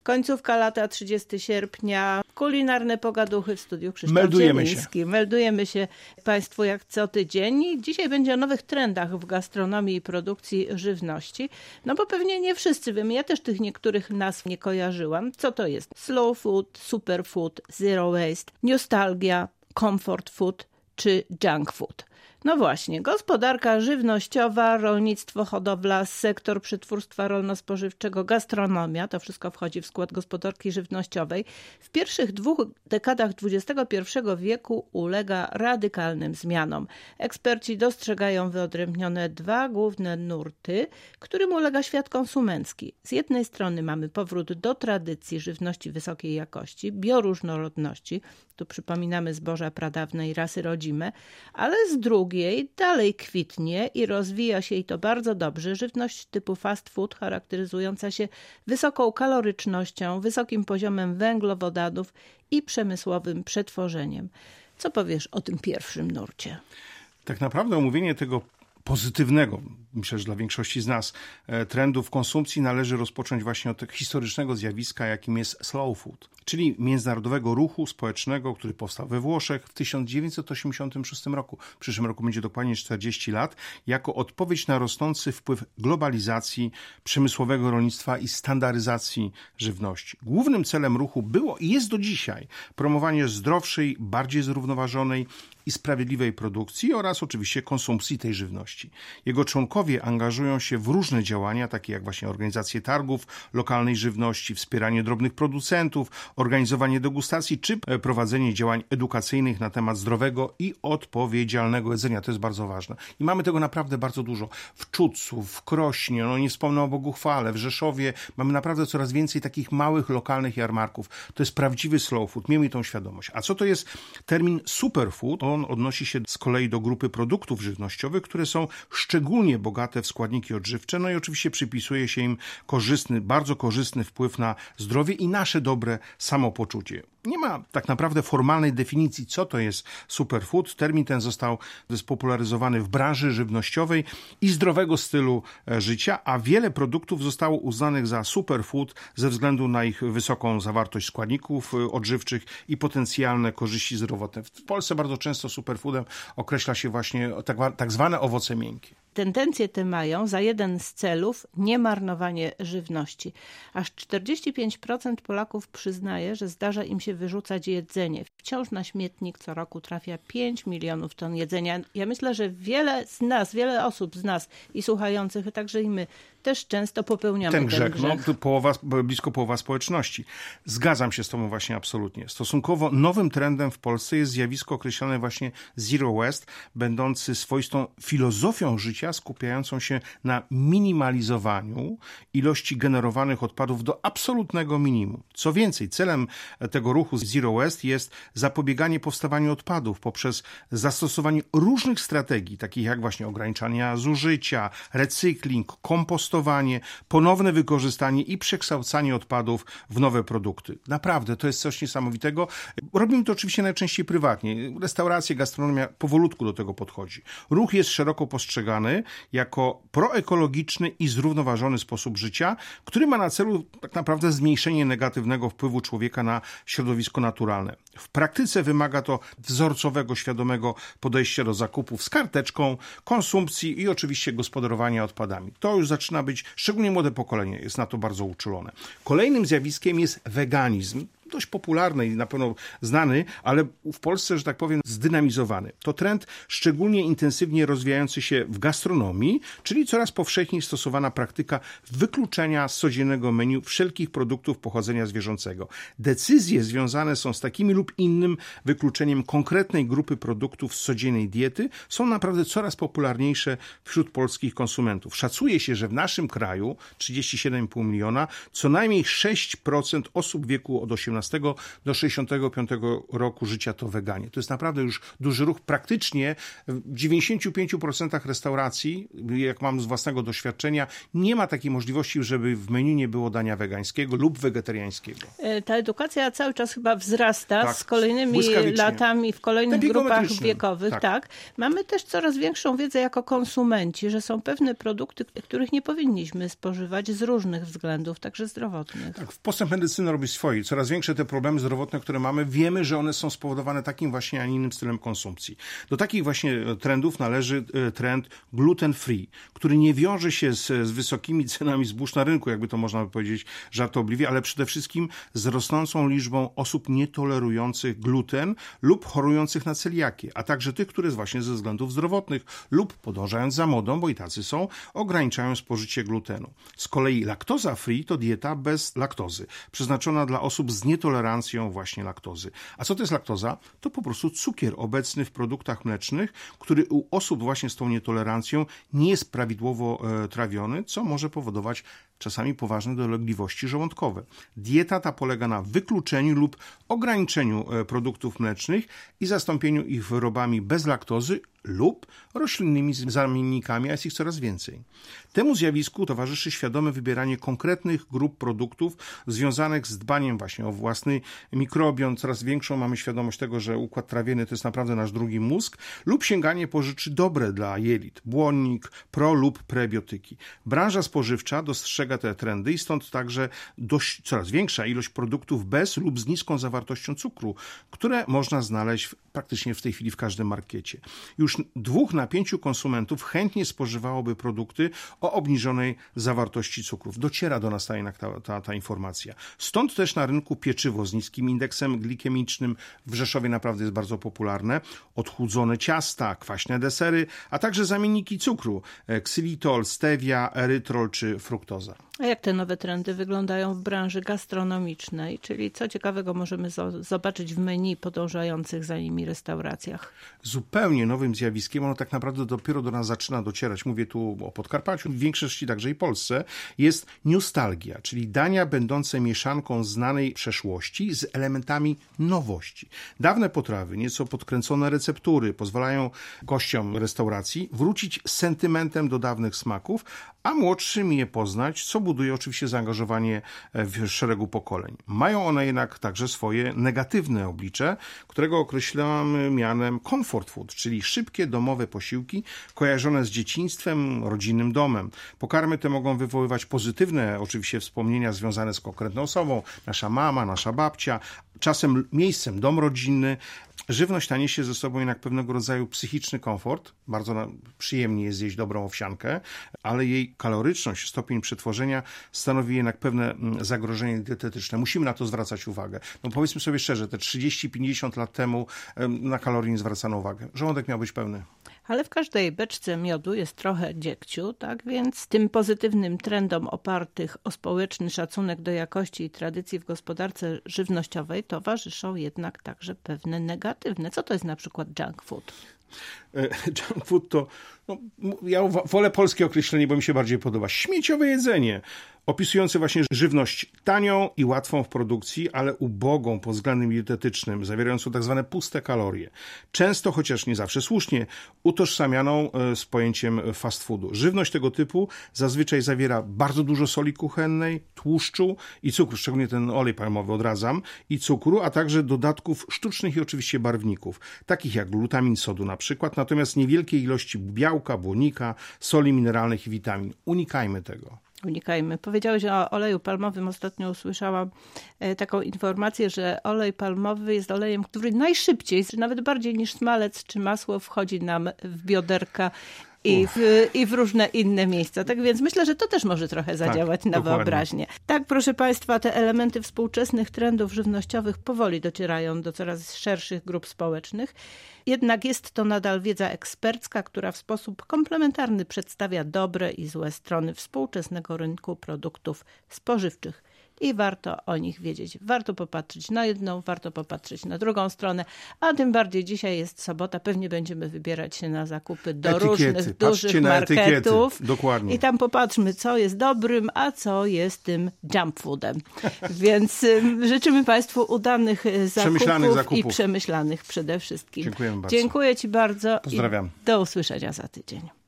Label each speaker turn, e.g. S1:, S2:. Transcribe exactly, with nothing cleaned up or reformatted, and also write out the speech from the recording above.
S1: Końcówka lata, trzydziestego sierpnia, kulinarne pogaduchy w studiu Krzysztof
S2: Meldujemy
S1: Zieliński.
S2: się.
S1: Meldujemy się Państwu jak co tydzień. I dzisiaj będzie o nowych trendach w gastronomii i produkcji żywności. No bo pewnie nie wszyscy wiemy, ja też tych niektórych nazw nie kojarzyłam. Co to jest? Slow food, superfood, zero waste, nostalgia, comfort food czy junk food. No właśnie, gospodarka żywnościowa, rolnictwo, hodowla, sektor przetwórstwa rolno-spożywczego, gastronomia, to wszystko wchodzi w skład gospodarki żywnościowej. W pierwszych dwóch dekadach dwudziestego pierwszego wieku ulega radykalnym zmianom. Eksperci dostrzegają wyodrębnione dwa główne nurty, którym ulega świat konsumencki. Z jednej strony mamy powrót do tradycji żywności wysokiej jakości, bioróżnorodności, tu przypominamy zboża pradawnej rasy rodzime, ale z drugiej dalej kwitnie i rozwija się, i to bardzo dobrze, żywność typu fast food charakteryzująca się wysoką kalorycznością, wysokim poziomem węglowodanów i przemysłowym przetworzeniem. Co powiesz o tym pierwszym nurcie?
S2: Tak naprawdę omówienie tego pozytywnego, myślę, że dla większości z nas, trendu w konsumpcji należy rozpocząć właśnie od tego historycznego zjawiska, jakim jest slow food, czyli międzynarodowego ruchu społecznego, który powstał we Włoszech w tysiąc dziewięćset osiemdziesiątym szóstym roku. W przyszłym roku będzie dokładnie czterdzieści lat, jako odpowiedź na rosnący wpływ globalizacji, przemysłowego rolnictwa i standaryzacji żywności. Głównym celem ruchu było i jest do dzisiaj promowanie zdrowszej, bardziej zrównoważonej i sprawiedliwej produkcji oraz oczywiście konsumpcji tej żywności. Jego członkowie angażują się w różne działania, takie jak właśnie organizację targów lokalnej żywności, wspieranie drobnych producentów, organizowanie degustacji czy prowadzenie działań edukacyjnych na temat zdrowego i odpowiedzialnego jedzenia. To jest bardzo ważne. I mamy tego naprawdę bardzo dużo. W Czudcu, w Krośnie, no nie wspomnę o Boguchwale, w Rzeszowie mamy naprawdę coraz więcej takich małych, lokalnych jarmarków. To jest prawdziwy slow food. Miejmy tą świadomość. A co to jest termin superfood? On odnosi się z kolei do grupy produktów żywnościowych, które są szczególnie bogate w składniki odżywcze, no i oczywiście przypisuje się im korzystny, bardzo korzystny wpływ na zdrowie i nasze dobre samopoczucie. Nie ma tak naprawdę formalnej definicji, co to jest superfood. Termin ten został spopularyzowany w branży żywnościowej i zdrowego stylu życia, a wiele produktów zostało uznanych za superfood ze względu na ich wysoką zawartość składników odżywczych i potencjalne korzyści zdrowotne. W Polsce bardzo często superfoodem określa się właśnie tak, tak zwane owoce miękkie.
S1: Tendencje te mają za jeden z celów niemarnowanie żywności. Aż czterdzieści pięć procent Polaków przyznaje, że zdarza im się wyrzucać jedzenie. Wciąż na śmietnik co roku trafia pięć milionów ton jedzenia. Ja myślę, że wiele z nas, wiele osób z nas i słuchających, a także i my, też często popełniamy ten grzech. Ten grzech.
S2: No, połowa, blisko połowa społeczności. Zgadzam się z tobą właśnie absolutnie. Stosunkowo nowym trendem w Polsce jest zjawisko określone właśnie zero waste, będący swoistą filozofią życia, skupiającą się na minimalizowaniu ilości generowanych odpadów do absolutnego minimum. Co więcej, celem tego ruchu zero waste jest zapobieganie powstawaniu odpadów poprzez zastosowanie różnych strategii, takich jak właśnie ograniczania zużycia, recykling, kompostowanie, ponowne wykorzystanie i przekształcanie odpadów w nowe produkty. Naprawdę, to jest coś niesamowitego. Robimy to oczywiście najczęściej prywatnie. Restauracje, gastronomia powolutku do tego podchodzi. Ruch jest szeroko postrzegany jako proekologiczny i zrównoważony sposób życia, który ma na celu tak naprawdę zmniejszenie negatywnego wpływu człowieka na środowisko naturalne. W praktyce wymaga to wzorcowego, świadomego podejścia do zakupów z karteczką, konsumpcji i oczywiście gospodarowania odpadami. To już zaczyna być, szczególnie młode pokolenie jest na to bardzo uczulone. Kolejnym zjawiskiem jest weganizm. Dość popularny i na pewno znany, ale w Polsce, że tak powiem, zdynamizowany. To trend szczególnie intensywnie rozwijający się w gastronomii, czyli coraz powszechniej stosowana praktyka wykluczenia z codziennego menu wszelkich produktów pochodzenia zwierzęcego. Decyzje związane są z takimi lub innym wykluczeniem konkretnej grupy produktów z codziennej diety są naprawdę coraz popularniejsze wśród polskich konsumentów. Szacuje się, że w naszym kraju, trzydzieści siedem i pół miliona, co najmniej sześć procent osób w wieku od osiemnastego do sześćdziesiątego piątego roku życia to weganie. To jest naprawdę już duży ruch. Praktycznie w dziewięćdziesięciu pięciu procentach restauracji, jak mam z własnego doświadczenia, nie ma takiej możliwości, żeby w menu nie było dania wegańskiego lub wegetariańskiego.
S1: Ta edukacja cały czas chyba wzrasta
S2: tak,
S1: z kolejnymi latami w kolejnych grupach wiekowych. Tak. tak. Mamy też coraz większą wiedzę jako konsumenci, że są pewne produkty, których nie powinniśmy spożywać z różnych względów, także zdrowotnych.
S2: Tak, postęp medycyny robi swoje. Coraz większe te problemy zdrowotne, które mamy, wiemy, że one są spowodowane takim właśnie, a nie innym stylem konsumpcji. Do takich właśnie trendów należy trend gluten free, który nie wiąże się z, z wysokimi cenami zbóż na rynku, jakby to można by powiedzieć żartobliwie, ale przede wszystkim z rosnącą liczbą osób nietolerujących gluten lub chorujących na celiakię, a także tych, które właśnie ze względów zdrowotnych lub podążając za modą, bo i tacy są, ograniczają spożycie glutenu. Z kolei laktoza free to dieta bez laktozy, przeznaczona dla osób z nietolerancją właśnie laktozy. A co to jest laktoza? To po prostu cukier obecny w produktach mlecznych, który u osób właśnie z tą nietolerancją nie jest prawidłowo e, trawiony, co może powodować czasami poważne dolegliwości żołądkowe. Dieta ta polega na wykluczeniu lub ograniczeniu produktów mlecznych i zastąpieniu ich wyrobami bez laktozy lub roślinnymi zamiennikami, a jest ich coraz więcej. Temu zjawisku towarzyszy świadome wybieranie konkretnych grup produktów związanych z dbaniem właśnie o własny mikrobiom. Coraz większą mamy świadomość tego, że układ trawienny to jest naprawdę nasz drugi mózg, lub sięganie po rzeczy dobre dla jelit, błonnik, pro lub prebiotyki. Branża spożywcza dostrzega te trendy i stąd także dość, coraz większa ilość produktów bez lub z niską zawartością cukru, które można znaleźć w, praktycznie w tej chwili w każdym markecie. Już dwóch na pięciu konsumentów chętnie spożywałoby produkty o obniżonej zawartości cukrów. Dociera do nas ta, ta, ta, ta informacja. Stąd też na rynku pieczywo z niskim indeksem glikemicznym w Rzeszowie naprawdę jest bardzo popularne. Odchudzone ciasta, kwaśne desery, a także zamienniki cukru, ksylitol, stevia, erytrol czy fruktoza.
S1: A jak te nowe trendy wyglądają w branży gastronomicznej? Czyli co ciekawego możemy zobaczyć w menu podążających za nimi restauracjach?
S2: Zupełnie nowym zjawiskiem, ono tak naprawdę dopiero do nas zaczyna docierać. Mówię tu o Podkarpaciu, w większości także i Polsce, jest nostalgia, czyli dania będące mieszanką znanej przeszłości z elementami nowości. Dawne potrawy, nieco podkręcone receptury pozwalają gościom restauracji wrócić z sentymentem do dawnych smaków, a młodszym je poznać, co buduje oczywiście zaangażowanie w szeregu pokoleń. Mają one jednak także swoje negatywne oblicze, którego określamy mianem comfort food, czyli szybkie domowe posiłki kojarzone z dzieciństwem, rodzinnym domem. Pokarmy te mogą wywoływać pozytywne oczywiście wspomnienia związane z konkretną osobą, nasza mama, nasza babcia, czasem miejscem dom rodzinny. Żywność ta niesie ze sobą jednak pewnego rodzaju psychiczny komfort. Bardzo przyjemnie jest zjeść dobrą owsiankę, ale jej kaloryczność, stopień przetworzenia stanowi jednak pewne zagrożenie dietetyczne. Musimy na to zwracać uwagę. No powiedzmy sobie szczerze, te trzydzieści pięćdziesiąt lat temu na kalorie nie zwracano uwagę. Żołądek miał być pełny.
S1: Ale w każdej beczce miodu jest trochę dziegciu, tak więc tym pozytywnym trendom opartych o społeczny szacunek do jakości i tradycji w gospodarce żywnościowej towarzyszą jednak także pewne negatywne. Co to jest na przykład junk food?
S2: Junk food to, no, ja wolę polskie określenie, bo mi się bardziej podoba. Śmieciowe jedzenie, opisujące właśnie żywność tanią i łatwą w produkcji, ale ubogą pod względem dietetycznym, zawierającą tak zwane puste kalorie. Często, chociaż nie zawsze słusznie, utożsamianą z pojęciem fast foodu. Żywność tego typu zazwyczaj zawiera bardzo dużo soli kuchennej, tłuszczu i cukru, szczególnie ten olej palmowy odradzam, i cukru, a także dodatków sztucznych i oczywiście barwników, takich jak glutamin sodu na przykład, natomiast niewielkiej ilości białka, błonnika, soli mineralnych i witamin. Unikajmy tego.
S1: Unikajmy. Powiedziałeś o oleju palmowym. Ostatnio usłyszałam taką informację, że olej palmowy jest olejem, który najszybciej, nawet bardziej niż smalec czy masło, wchodzi nam w bioderka i w, i w różne inne miejsca. Tak więc myślę, że to też może trochę zadziałać tak, na dokładnie. Wyobraźnię. Tak, proszę Państwa, te elementy współczesnych trendów żywnościowych powoli docierają do coraz szerszych grup społecznych. Jednak jest to nadal wiedza ekspercka, która w sposób komplementarny przedstawia dobre i złe strony współczesnego rynku produktów spożywczych. i warto o nich wiedzieć. Warto popatrzeć na jedną, warto popatrzeć na drugą stronę, a tym bardziej dzisiaj jest sobota, pewnie będziemy wybierać się na zakupy do
S2: Etykiety.
S1: różnych
S2: Patrzcie
S1: dużych
S2: na
S1: marketów.
S2: etykiety. Dokładnie.
S1: I tam popatrzmy, co jest dobrym, a co jest tym junk foodem. Więc y, życzymy Państwu udanych zakupów,
S2: Przemyślanych zakupów.
S1: i przemyślanych przede wszystkim.
S2: Dziękujemy bardzo.
S1: Dziękuję Ci bardzo.
S2: Pozdrawiam.
S1: I do usłyszenia za tydzień.